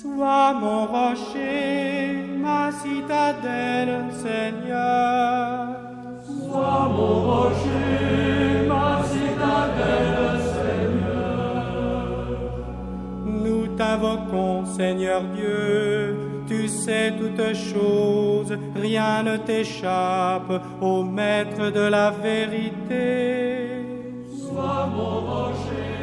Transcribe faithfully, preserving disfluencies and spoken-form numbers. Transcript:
Sois mon rocher, ma citadelle, Seigneur. Sois mon rocher, ma citadelle, Seigneur. Nous t'invoquons, Seigneur Dieu, tu sais toutes choses, rien ne t'échappe, ô Maître de la vérité. Sois mon rocher,